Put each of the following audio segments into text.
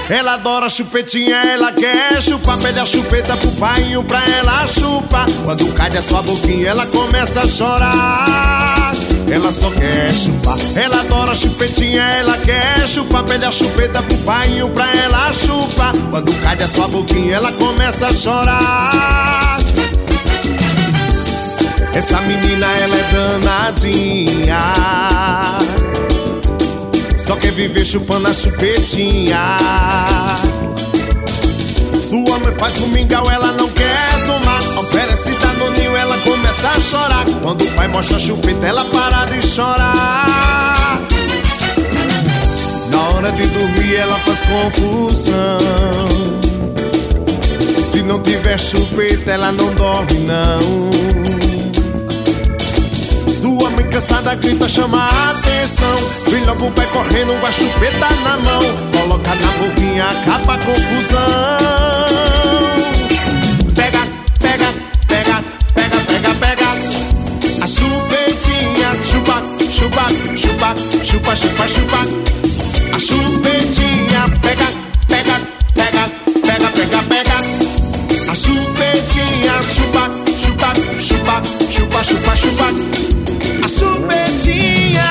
Ela adora chupetinha, ela quer chupar. Pede a chupeta pro painho pra ela chupar. Quando cai da sua boquinha ela começa a chorar. Ela só quer chupar. Ela adora chupetinha, ela quer chupar. Pede a chupeta pro painho pra ela chupar. Quando cai da sua boquinha ela começa a chorar. Essa menina ela é danadinha, só quer viver chupando a chupetinha. Sua mãe faz um mingau, ela não quer tomar. Oferece danoninho, ela começa a chorar. Quando o pai mostra a chupeta, ela para de chorar. Na hora de dormir ela faz confusão. Se não tiver chupeta ela não dorme não. Sua mãe cansada grita, chama a atenção. Vem logo o pai correndo com a chupeta na mão. Coloca na boquinha, acaba a confusão. Pega, pega, pega, pega, pega, pega a chupetinha. Chupa, chupa, chupa, chupa, chupa, chupa a chupetinha. Pega, pega, pega, pega, pega, pega a chupetinha. Chupa, chupa, chupa, chupa, chupa, chupa a chupetinha.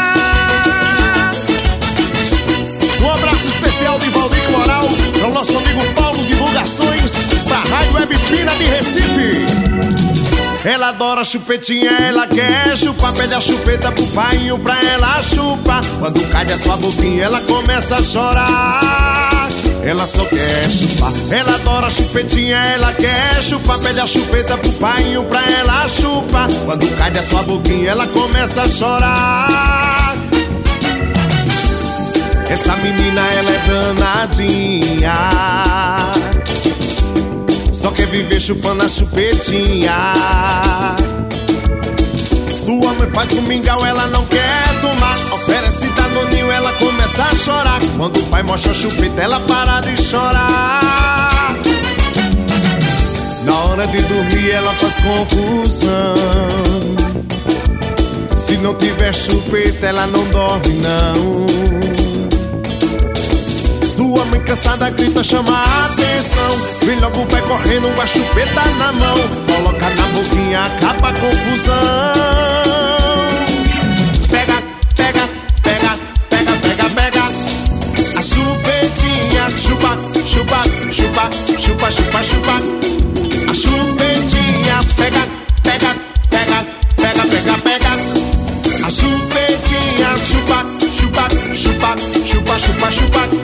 Um abraço especial de Valdir Moral para o nosso amigo Paulo Divulgações, pra Rádio Web Pina de Recife. Ela adora chupetinha, ela quer chupar. Pede a chupeta pro painho pra ela chupar. Quando cai da sua boquinha ela começa a chorar. Ela só quer chupar. Ela adora chupetinha, ela quer chupar. Pede a chupeta pro painho pra ela chupar. Quando cai da sua boquinha ela começa a chorar. Essa menina ela é danadinha, só quer viver chupando a chupetinha. Sua mãe faz um mingau, ela não quer tomar. Oferece danoninho, ela começa a chorar. Quando o pai mostra a chupeta, ela para de chorar. Na hora de dormir ela faz confusão. Se não tiver chupeta ela não dorme não. Sua mãe cansada grita, chama a atenção. Vem logo o pai correndo com a chupeta na mão. Coloca na boquinha, acaba a confusão. Pega, pega, pega, pega, pega, pega a chupetinha. Chupa, chupa, chupa, chupa, chupa, chupa a chupetinha. Pega, pega, pega, pega, pega, pega a chupetinha. Chupa, chupa, chupa, chupa, chupa, chupa